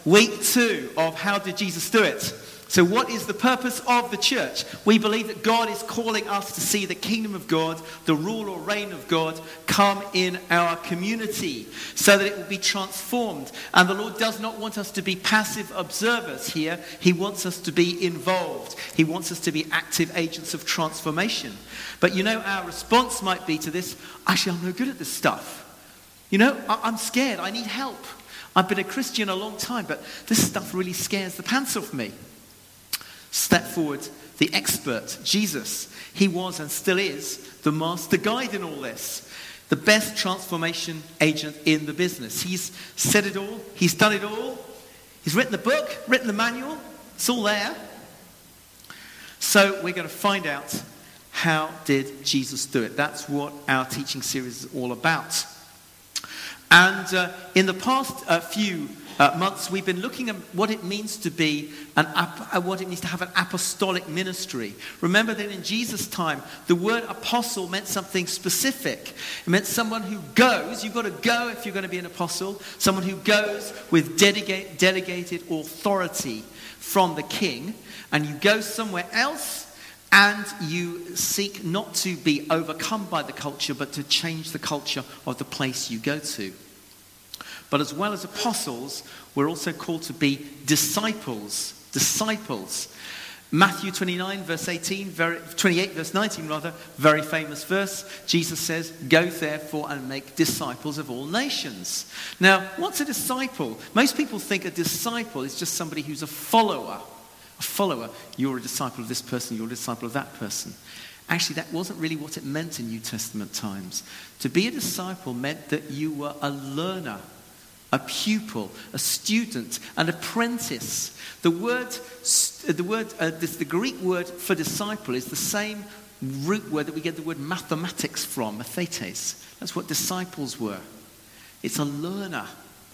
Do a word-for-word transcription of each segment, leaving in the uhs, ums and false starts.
Week two of How Did Jesus Do It? So what is the purpose of the church? We believe that God is calling us to see the kingdom of God, the rule or reign of God, come in our community so that it will be transformed. And the Lord does not want us to be passive observers here. He wants us to be involved. He wants us to be active agents of transformation. But you know, our response might be to this, actually, I'm no good at this stuff. You know, I- I'm scared. I need help. I've been a Christian a long time, but this stuff really scares the pants off me. Step forward, the expert, Jesus. He was and still is the master guide in all this. The best transformation agent in the business. He's said it all. He's done it all. He's written the book, written the manual. It's all there. So we're going to find out, how did Jesus do it? That's what our teaching series is all about. And uh, in the past uh, few uh, months, we've been looking at what it means to be an ap- uh, what it means to have an apostolic ministry. Remember that in Jesus' time, the word apostle meant something specific. It meant someone who goes. You've got to go if you're going to be an apostle. Someone who goes with delegate, delegated authority from the king, and you go somewhere else. And you seek not to be overcome by the culture, but to change the culture of the place you go to. But as well as apostles, we're also called to be disciples. Disciples. Matthew twenty-nine, verse eighteen, very, twenty-eight, verse nineteen rather, very famous verse. Jesus says, "Go therefore and make disciples of all nations." Now, what's a disciple? Most people think a disciple is just somebody who's a follower. A follower, you're a disciple of this person, you're a disciple of that person. Actually, that wasn't really what it meant in New Testament times. To be a disciple meant that you were a learner, a pupil, a student, an apprentice. The word, the word, uh, this, the Greek word for disciple is the same root word that we get the word mathematics from, mathetes. That's what disciples were. It's a learner.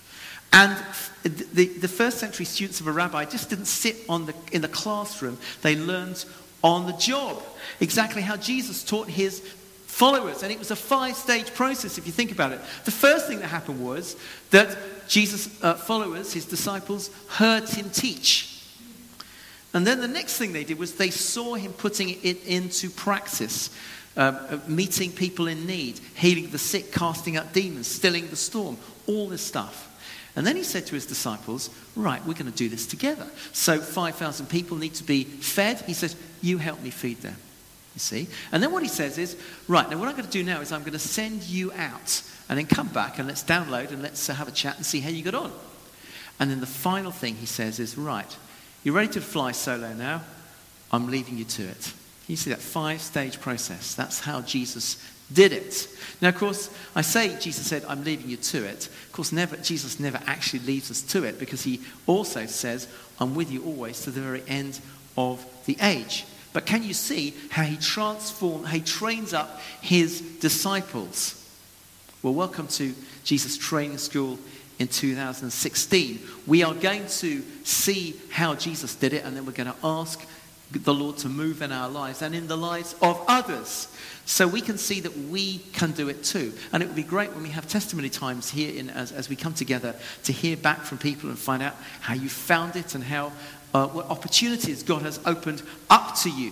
And the, the first century students of a rabbi just didn't sit on the, in the classroom. They learned on the job. Exactly how Jesus taught his followers. And it was a five-stage process, if you think about it. The first thing that happened was that Jesus' uh, followers, his disciples, heard him teach. And then the next thing they did was they saw him putting it into practice. Uh, meeting people in need, healing the sick, casting out demons, stilling the storm, all this stuff. And then he said to his disciples, right, we're going to do this together. So five thousand people need to be fed. He says, you help me feed them. You see? And then what he says is, right, now what I'm going to do now is I'm going to send you out and then come back and let's download and let's uh, have a chat and see how you got on. And then the final thing he says is, right, you're ready to fly solo now? I'm leaving you to it. You see that five-stage process. That's how Jesus did it. Now, of course, I say Jesus said, I'm leaving you to it. Of course, never, Jesus never actually leaves us to it, because he also says, I'm with you always to the very end of the age. But can you see how he transforms, how he trains up his disciples? Well, welcome to Jesus Training School in two thousand sixteen. We are going to see how Jesus did it, and then we're going to ask the Lord to move in our lives and in the lives of others, so we can see that we can do it too. And it would be great when we have testimony times here in, as, as we come together to hear back from people and find out how you found it and how uh, what opportunities God has opened up to you.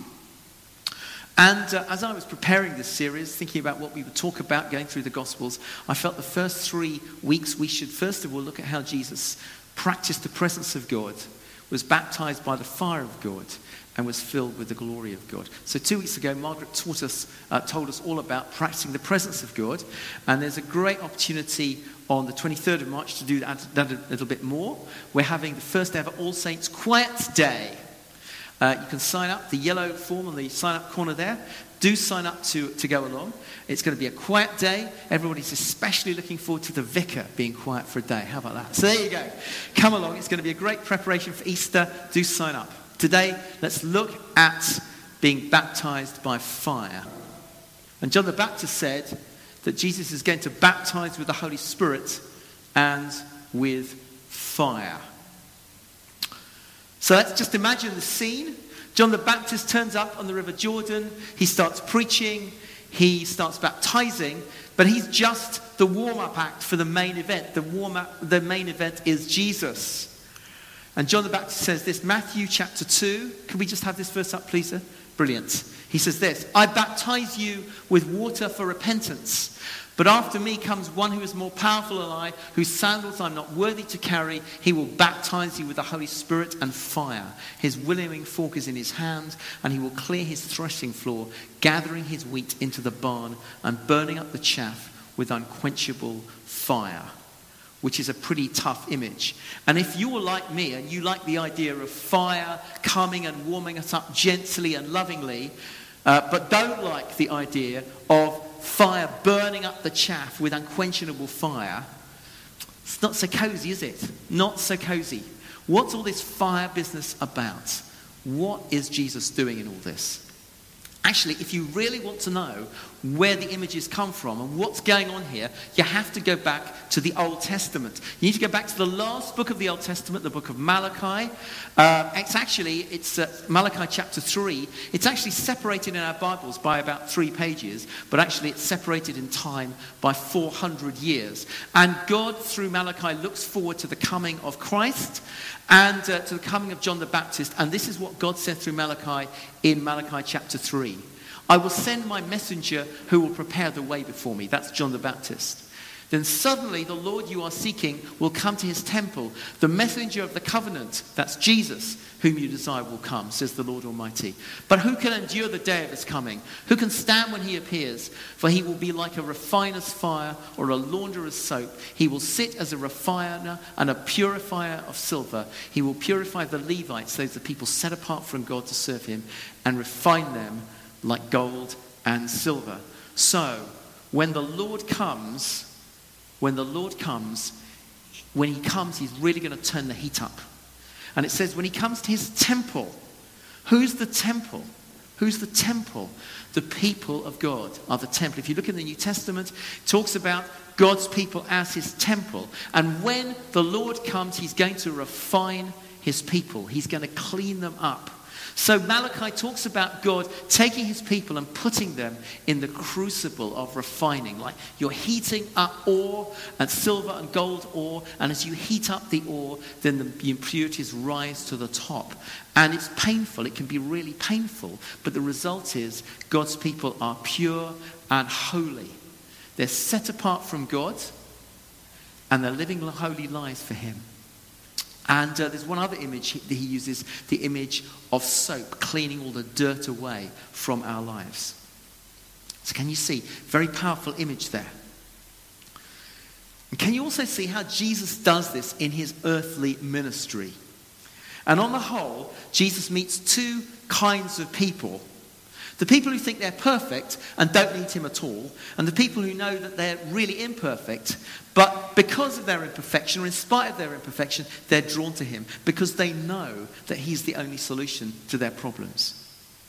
And uh, as I was preparing this series, thinking about what we would talk about going through the Gospels, I felt the first three weeks we should first of all look at how Jesus practiced the presence of God, was baptized by the fire of God, and was filled with the glory of God. So two weeks ago, Margaret taught us, uh, told us all about practicing the presence of God. And there's a great opportunity on the twenty-third of March to do that, that a little bit more. We're having the first ever All Saints Quiet Day. Uh, you can sign up, the yellow form on the sign-up corner there. Do sign up to, to go along. It's going to be a quiet day. Everybody's especially looking forward to the vicar being quiet for a day. How about that? So there you go. Come along. It's going to be a great preparation for Easter. Do sign up. Today, let's look at being baptized by fire. And John the Baptist said that Jesus is going to baptize with the Holy Spirit and with fire. So let's just imagine the scene. John the Baptist turns up on the River Jordan. He starts preaching. He starts baptizing. But he's just the warm-up act for the main event. The warm-up, the main event is Jesus. And John the Baptist says this, Matthew chapter two. Can we just have this verse up, please, sir? Brilliant. He says this, I baptize you with water for repentance. But after me comes one who is more powerful than I, whose sandals I'm not worthy to carry. He will baptize you with the Holy Spirit and fire. His winnowing fork is in his hand, and he will clear his threshing floor, gathering his wheat into the barn and burning up the chaff with unquenchable fire. Which is a pretty tough image. And if you're like me and you like the idea of fire coming and warming us up gently and lovingly, uh, but don't like the idea of fire burning up the chaff with unquenchable fire, it's not so cozy, is it? Not so cozy. What's all this fire business about? What is Jesus doing in all this? Actually, if you really want to know where the images come from and what's going on here, you have to go back to the Old Testament. You need to go back to the last book of the Old Testament, the book of Malachi. Uh, it's actually, it's uh, Malachi chapter three. It's actually separated in our Bibles by about three pages, but actually it's separated in time by four hundred years. And God, through Malachi, looks forward to the coming of Christ and uh, to the coming of John the Baptist. And this is what God said through Malachi in Malachi chapter three. I will send my messenger who will prepare the way before me. That's John the Baptist. Then suddenly the Lord you are seeking will come to his temple. The messenger of the covenant, that's Jesus, whom you desire will come, says the Lord Almighty. But who can endure the day of his coming? Who can stand when he appears? For he will be like a refiner's fire or a launderer's soap. He will sit as a refiner and a purifier of silver. He will purify the Levites, those the people set apart from God to serve him, and refine them like gold and silver. So, when the Lord comes, when the Lord comes, when he comes, he's really going to turn the heat up. And it says when he comes to his temple, who's the temple? Who's the temple? The people of God are the temple. If you look in the New Testament, it talks about God's people as his temple. And when the Lord comes, he's going to refine his people. He's going to clean them up. So Malachi talks about God taking his people and putting them in the crucible of refining. Like you're heating up ore and silver and gold ore, and as you heat up the ore, then the impurities rise to the top. And it's painful. It can be really painful. But the result is God's people are pure and holy. They're set apart from God, and they're living holy lives for him. And uh, there's one other image that he uses, the image of soap, cleaning all the dirt away from our lives. So can you see? Very powerful image there. And can you also see how Jesus does this in his earthly ministry? And on the whole, Jesus meets two kinds of people. The people who think they're perfect and don't need him at all, and the people who know that they're really imperfect, but because of their imperfection, or in spite of their imperfection, they're drawn to him because they know that he's the only solution to their problems.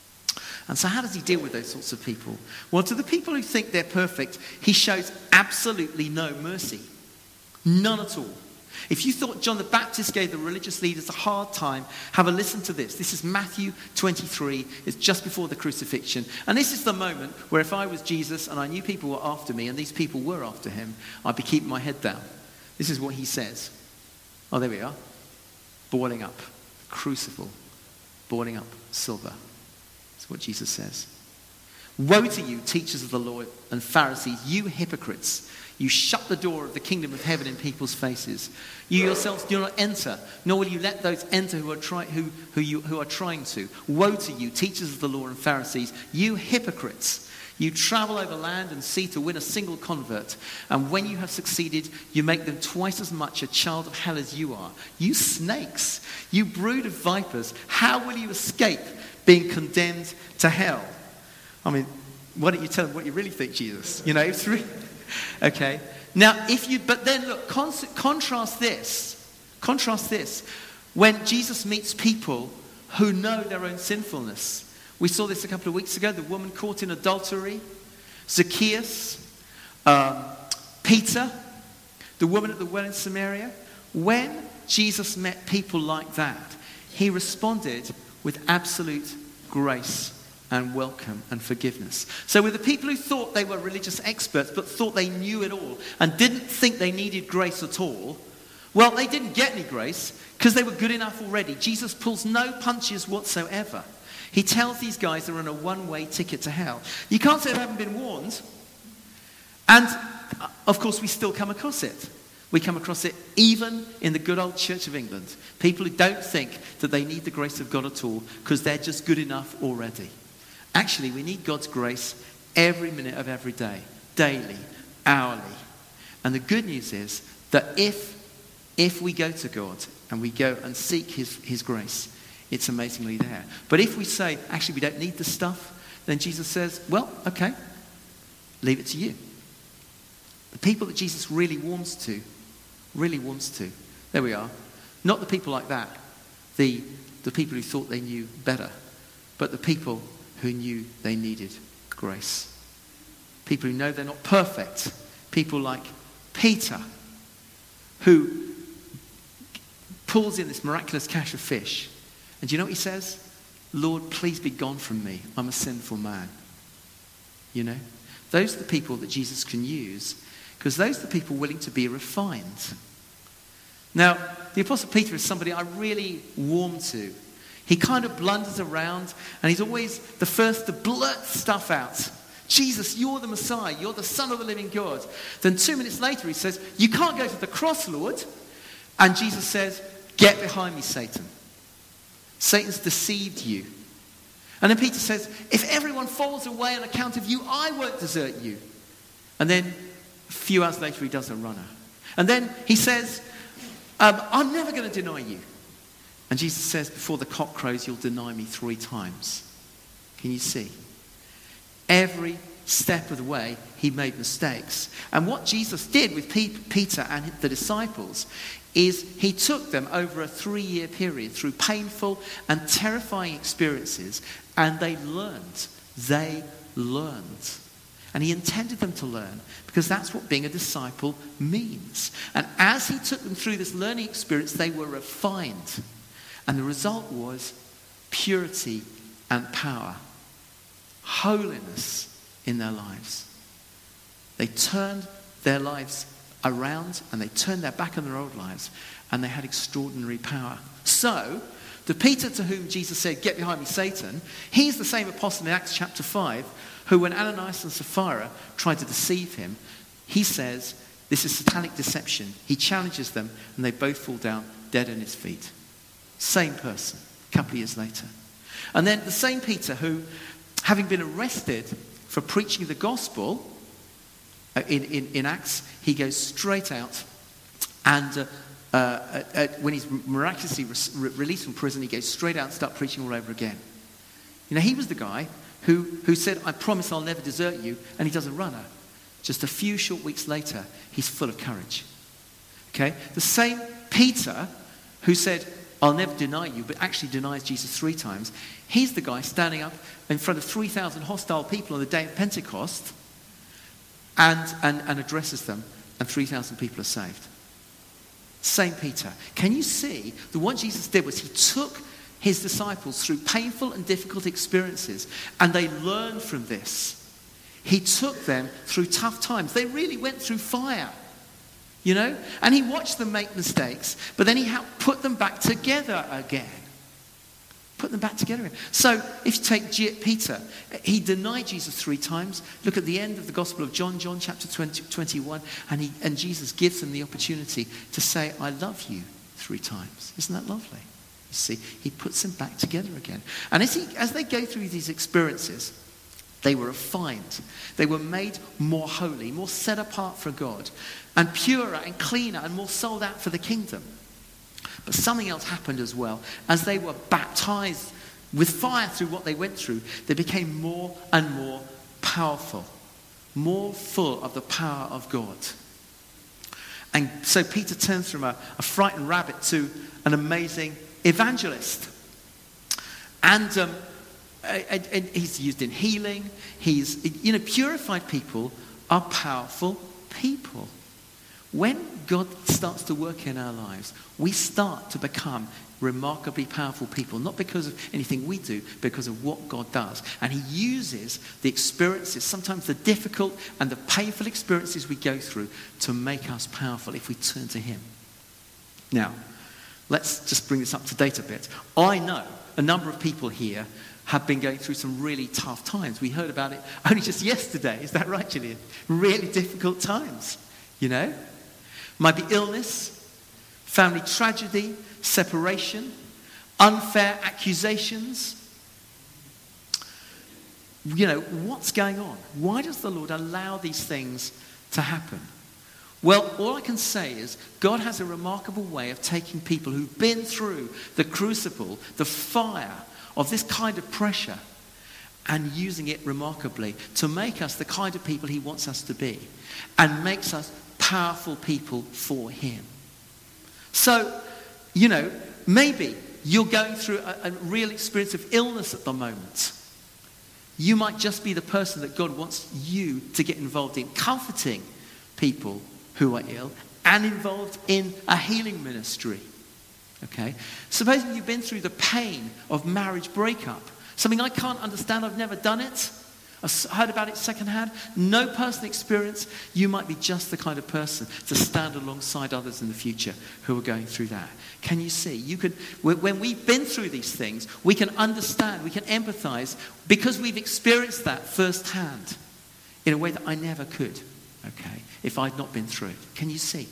And so how does he deal with those sorts of people? Well, to the people who think they're perfect, he shows absolutely no mercy. None at all. If you thought John the Baptist gave the religious leaders a hard time, have a listen to this. This is Matthew twenty-three. It's just before the crucifixion. And this is the moment where if I was Jesus and I knew people were after me and these people were after him, I'd be keeping my head down. This is what he says. Oh, there we are. Boiling up. Crucible. Boiling up silver. That's what Jesus says. Woe to you, teachers of the law and Pharisees, you hypocrites. You shut the door of the kingdom of heaven in people's faces. You yourselves do not enter, nor will you let those enter who are, try, who, who, you, who are trying to. Woe to you, teachers of the law and Pharisees, you hypocrites. You travel over land and sea to win a single convert. And when you have succeeded, you make them twice as much a child of hell as you are. You snakes, you brood of vipers, how will you escape being condemned to hell? I mean, why don't you tell them what you really think, Jesus? You know, it's really... Okay. Now, if you, but then look, con- contrast this. Contrast this. When Jesus meets people who know their own sinfulness. We saw this a couple of weeks ago. The woman caught in adultery, Zacchaeus, um, Peter, the woman at the well in Samaria. When Jesus met people like that, he responded with absolute grace and welcome and forgiveness. So with the people who thought they were religious experts but thought they knew it all and didn't think they needed grace at all, Well, they didn't get any grace because they were good enough already. Jesus pulls no punches whatsoever. He tells these guys they're on a one-way ticket to hell. You can't say they haven't been warned. And, of course, we still come across it. We come across it even in the good old Church of England. People who don't think that they need the grace of God at all because they're just good enough already. Actually, we need God's grace every minute of every day, daily, hourly. And the good news is that if, if we go to God and we go and seek his, his grace, it's amazingly there. But if we say, actually, we don't need the stuff, then Jesus says, well, okay, leave it to you. The people that Jesus really warms to, really warms to, there we are. Not the people like that, the, the people who thought they knew better, but the people who knew they needed grace. People who know they're not perfect. People like Peter, who pulls in this miraculous catch of fish. And do you know what he says? Lord, please be gone from me. I'm a sinful man. You know? Those are the people that Jesus can use because those are the people willing to be refined. Now, the Apostle Peter is somebody I really warm to. He kind of blunders around and he's always the first to blurt stuff out. Jesus, you're the Messiah. You're the Son of the living God. Then two minutes later he says, you can't go to the cross, Lord. And Jesus says, get behind me, Satan. Satan's deceived you. And then Peter says, if everyone falls away on account of you, I won't desert you. And then a few hours later he does a runner. And then he says, um, I'm never going to deny you. And Jesus says, before the cock crows, you'll deny me three times. Can you see? Every step of the way, he made mistakes. And what Jesus did with Peter and the disciples is he took them over a three-year period through painful and terrifying experiences, and they learned. They learned. And he intended them to learn because that's what being a disciple means. And as he took them through this learning experience, they were refined. And the result was purity and power. Holiness in their lives. They turned their lives around and they turned their back on their old lives and they had extraordinary power. So, the Peter to whom Jesus said, get behind me, Satan, he's the same apostle in Acts chapter five who when Ananias and Sapphira tried to deceive him, he says, this is satanic deception. He challenges them and they both fall down dead on his feet. Same person, a couple of years later. And then the same Peter who, having been arrested for preaching the gospel, uh, in, in, in Acts, he goes straight out and uh, uh, uh, uh, when he's miraculously re- released from prison, he goes straight out and starts preaching all over again. You know, he was the guy who, who said, I promise I'll never desert you, and he does a runner. Just a few short weeks later, he's full of courage. Okay? The same Peter who said, I'll never deny you, but actually denies Jesus three times. He's the guy standing up in front of three thousand hostile people on the day of Pentecost and, and, and addresses them, and three thousand people are saved. Same Peter. Can you see that what Jesus did was he took his disciples through painful and difficult experiences, and they learned from this. He took them through tough times. They really went through fire. You know? And he watched them make mistakes, but then he helped put them back together again. Put them back together again. So, if you take G- Peter, he denied Jesus three times. Look at the end of the Gospel of John, John chapter twenty, twenty-one, and, he, and Jesus gives them the opportunity to say, I love you three times. Isn't that lovely? You see, he puts them back together again. And as, he, as they go through these experiences, they were refined. They were made more holy, more set apart for God, and purer and cleaner and more sold out for the kingdom. But something else happened as well. As they were baptized with fire through what they went through, they became more and more powerful, more full of the power of God. And so Peter turns from a, a frightened rabbit to an amazing evangelist. And um, And, and he's used in healing. He's, you know, purified people are powerful people. When God starts to work in our lives, we start to become remarkably powerful people, not because of anything we do, because of what God does. And he uses the experiences, sometimes the difficult and the painful experiences we go through, to make us powerful if we turn to him. Now, let's just bring this up to date a bit. I know a number of people here have been going through some really tough times. We heard about it only just yesterday. Is that right, Gillian? Really difficult times, you know? Might be illness, family tragedy, separation, unfair accusations. You know, what's going on? Why does the Lord allow these things to happen? Well, all I can say is God has a remarkable way of taking people who've been through the crucible, the fire of this kind of pressure, and using it remarkably to make us the kind of people he wants us to be, and makes us powerful people for him. So, you know, maybe you're going through a, a real experience of illness at the moment. You might just be the person that God wants you to get involved in, comforting people who are ill and involved in a healing ministry. Okay? Supposing you've been through the pain of marriage breakup, something I can't understand, I've never done it, I've heard about it secondhand, no personal experience. You might be just the kind of person to stand alongside others in the future who are going through that. Can you see? You could, when we've been through these things, we can understand, we can empathize, because we've experienced that firsthand in a way that I never could, okay, if I'd not been through it. Can you see?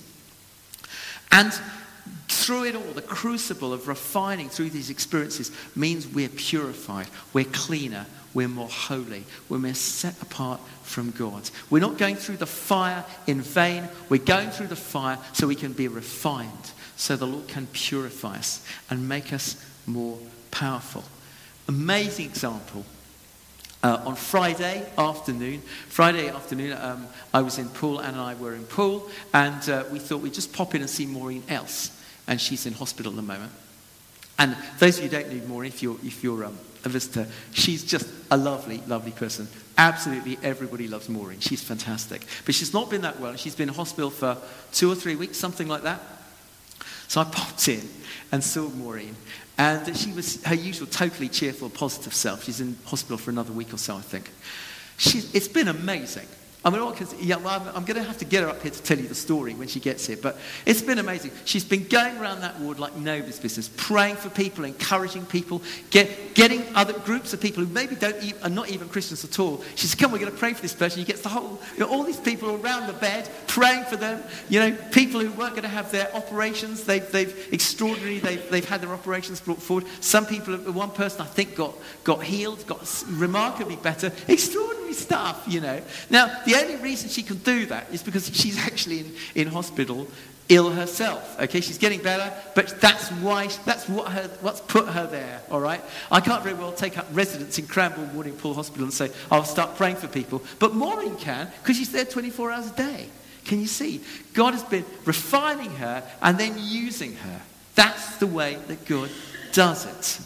And through it all, the crucible of refining through these experiences means we're purified, we're cleaner, we're more holy, we're more set apart from God. We're not going through the fire in vain. We're going through the fire so we can be refined, so the Lord can purify us and make us more powerful. Amazing example. Uh, on Friday afternoon, Friday afternoon, um, I was in Poole, Anne and I were in Poole, and uh, we thought we'd just pop in and see Maureen Else, and she's in hospital at the moment. And those of you who don't know Maureen, if you're, if you're um, a visitor, she's just a lovely, lovely person. Absolutely everybody loves Maureen. She's fantastic. But she's not been that well. She's been in hospital for two or three weeks, something like that. So I popped in and saw Maureen. And she was her usual totally cheerful, positive self. She's in hospital for another week or so, I think. She, it's been amazing. I mean, yeah, well, I'm, I'm going to have to get her up here to tell you the story when she gets here. But it's been amazing. She's been going around that ward like nobody's business, praying for people, encouraging people, get, getting other groups of people who maybe don't even, are not even Christians at all. She said, come, we're going to pray for this person. She gets the whole, you know, all these people around the bed, praying for them. You know, people who weren't going to have their operations, they've, they've extraordinarily, they've, they've had their operations brought forward. Some people, one person I think got, got healed, got remarkably better. Extraordinary stuff, you know. Now, the The only reason she can do that is because she's actually in, in hospital ill herself. Okay, she's getting better, but that's why, that's what her, what's put her there, all right? I can't very well take up residence in Cranbourne Warding Poole Hospital and say, I'll start praying for people. But Maureen can, because she's there twenty-four hours a day. Can you see? God has been refining her and then using her. That's the way that God does it.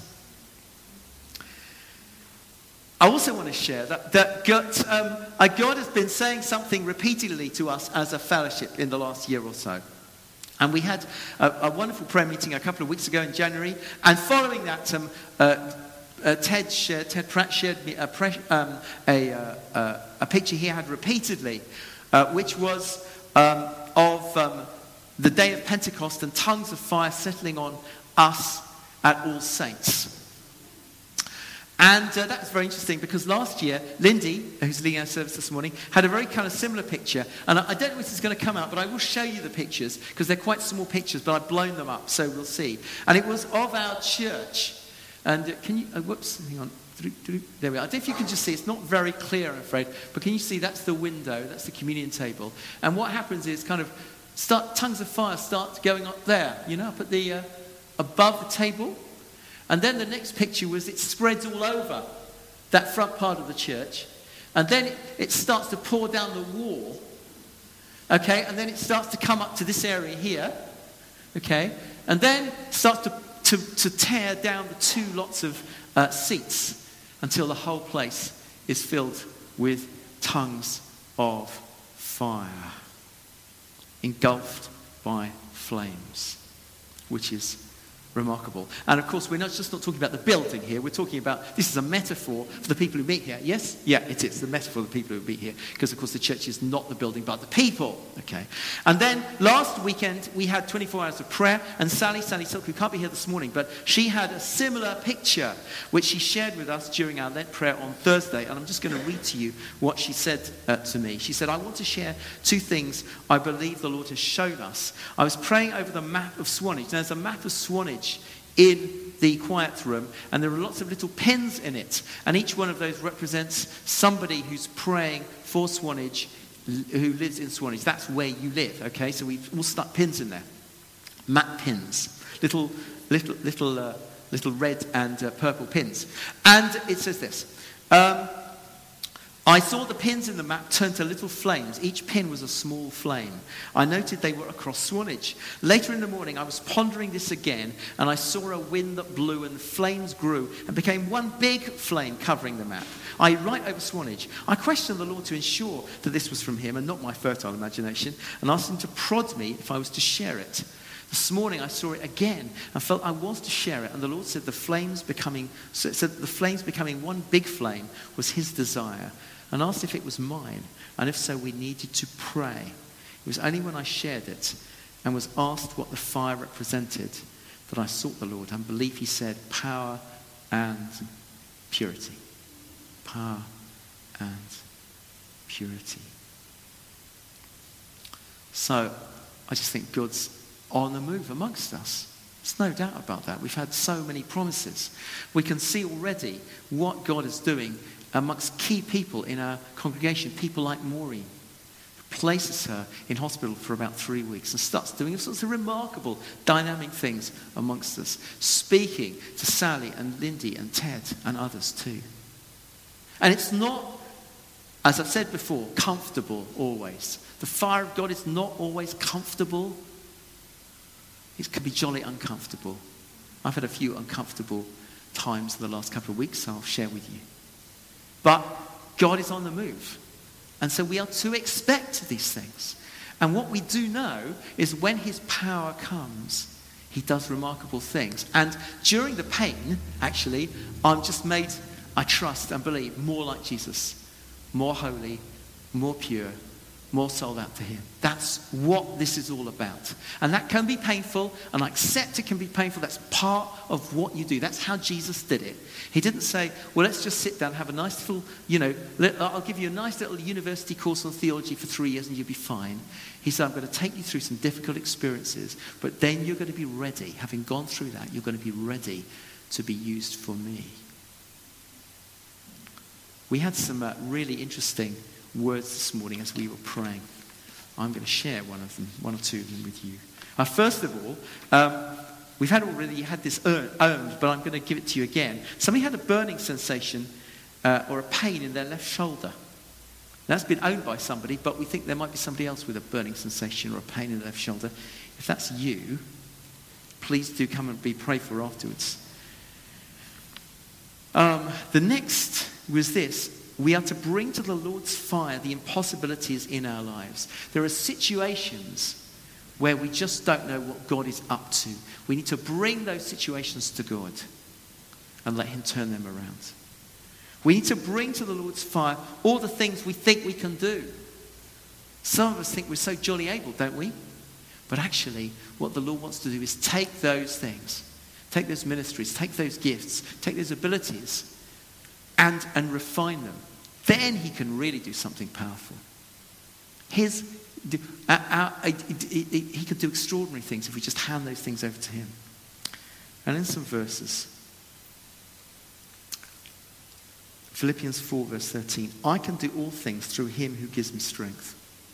I also want to share that, that God, um, uh, God has been saying something repeatedly to us as a fellowship in the last year or so. And we had a, a wonderful prayer meeting a couple of weeks ago in January. And following that, um, uh, uh, Ted, shared, Ted Pratt shared me a, pre- um, a, uh, uh, a picture he had repeatedly, uh, which was um, of um, the day of Pentecost and tongues of fire settling on us at All Saints. And uh, that's very interesting because last year, Lindy, who's leading our service this morning, had a very kind of similar picture. And I, I don't know if this is going to come out, but I will show you the pictures because they're quite small pictures, but I've blown them up, so we'll see. And it was of our church. And uh, can you, uh, whoops, hang on. There we are. I don't know if you can just see, it's not very clear, I'm afraid, but can you see that's the window, that's the communion table. And what happens is kind of start, tongues of fire start going up there, you know, up at the, uh, above the table. And then the next picture was it spreads all over that front part of the church. And then it, it starts to pour down the wall. Okay, and then it starts to come up to this area here. Okay, and then starts to, to, to tear down the two lots of uh, seats until the whole place is filled with tongues of fire, engulfed by flames, which is remarkable. And of course, we're not just not talking about the building here. We're talking about, this is a metaphor for the people who meet here. Yes? Yeah, it is. The metaphor of the people who meet here. Because, of course, the church is not the building, but the people. Okay. And then last weekend, we had twenty-four hours of prayer. And Sally, Sally Silk, who can't be here this morning, but she had a similar picture, which she shared with us during our Lent prayer on Thursday. And I'm just going to read to you what she said uh, to me. She said, I want to share two things I believe the Lord has shown us. I was praying over the map of Swanage. Now, there's a map of Swanage in the quiet room, and there are lots of little pins in it, and each one of those represents somebody who's praying for Swanage, who lives in Swanage. That's where you live, okay? So we've all stuck pins in there, map pins, little, little, little, uh, little red and uh, purple pins. And it says this. Um, I saw the pins in the map turn to little flames. Each pin was a small flame. I noted they were across Swanage. Later in the morning, I was pondering this again, and I saw a wind that blew, and the flames grew and became one big flame covering the map. I right over Swanage. I questioned the Lord to ensure that this was from him and not my fertile imagination, and asked him to prod me if I was to share it. This morning I saw it again and felt I was to share it, and the Lord said the flames becoming so said the flames becoming one big flame was his desire, and asked if it was mine, and if so, we needed to pray. It was only when I shared it and was asked what the fire represented that I sought the Lord, and believe he said power and purity. Power and purity. So I just think God's on the move amongst us. There's no doubt about that. We've had so many promises. We can see already what God is doing amongst key people in our congregation. People like Maureen, who places her in hospital for about three weeks and starts doing all sorts of remarkable, dynamic things amongst us. Speaking to Sally and Lindy and Ted and others too. And it's not, as I've said before, comfortable always. The fire of God is not always comfortable. It can be jolly uncomfortable. I've had a few uncomfortable times in the last couple of weeks, so I'll share with you. But God is on the move. And so we are to expect these things. And what we do know is when his power comes, he does remarkable things. And during the pain, actually, I'm just made, I trust and believe, more like Jesus. More holy, more pure, more sold out to him. That's what this is all about. And that can be painful, and I accept it can be painful. That's part of what you do. That's how Jesus did it. He didn't say, well, let's just sit down and have a nice little, you know, let, I'll give you a nice little university course on theology for three years and you'll be fine. He said, I'm going to take you through some difficult experiences, but then you're going to be ready. Having gone through that, you're going to be ready to be used for me. We had some uh, really interesting words this morning as we were praying. I'm going to share one of them, one or two of them with you. Uh, first of all, um, we've had already had this owned, but I'm going to give it to you again. Somebody had a burning sensation uh, or a pain in their left shoulder. That's been owned by somebody, but we think there might be somebody else with a burning sensation or a pain in the left shoulder. If that's you, please do come and be prayed for afterwards. Um, the next was this. We are to bring to the Lord's fire the impossibilities in our lives. There are situations where we just don't know what God is up to. We need to bring those situations to God and let him turn them around. We need to bring to the Lord's fire all the things we think we can do. Some of us think we're so jolly able, don't we? But actually, what the Lord wants to do is take those things, take those ministries, take those gifts, take those abilities, and, and refine them. Then he can really do something powerful. His, uh, uh, uh, he can do extraordinary things if we just hand those things over to him. And in some verses, Philippians four verse thirteen, I can do all things through him who gives me strength.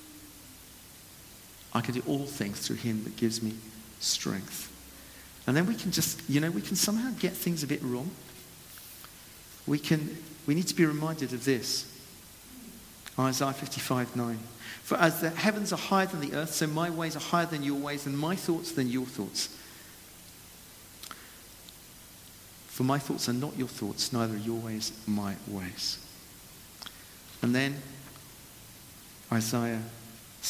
I can do all things through him that gives me strength. And then we can just, you know, we can somehow get things a bit wrong. We can, we need to be reminded of this. Isaiah fifty-five nine. For as the heavens are higher than the earth, so my ways are higher than your ways, and my thoughts than your thoughts. For my thoughts are not your thoughts, neither are your ways my ways. And then Isaiah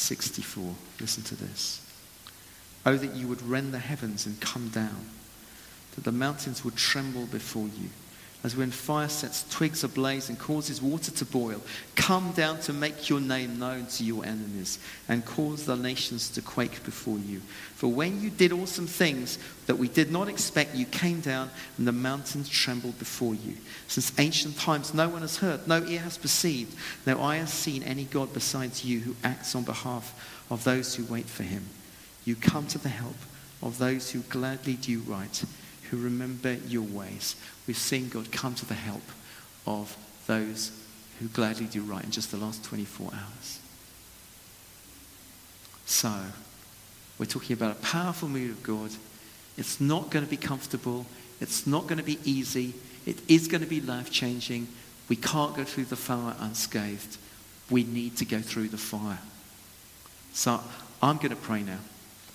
sixty-four. Listen to this. Oh, that you would rend the heavens and come down. that the mountains would tremble before you. As when fire sets twigs ablaze and causes water to boil, come down to make your name known to your enemies and cause the nations to quake before you. For when you did awesome things that we did not expect, you came down and the mountains trembled before you. Since ancient times no one has heard, no ear has perceived, no eye has seen any God besides you who acts on behalf of those who wait for him. You come to the help of those who gladly do right, who remember your ways. We've seen God come to the help of those who gladly do right in just the last twenty-four hours. So, we're talking about a powerful move of God. It's not going to be comfortable. It's not going to be easy. It is going to be life-changing. We can't go through the fire unscathed. We need to go through the fire. So, I'm going to pray now.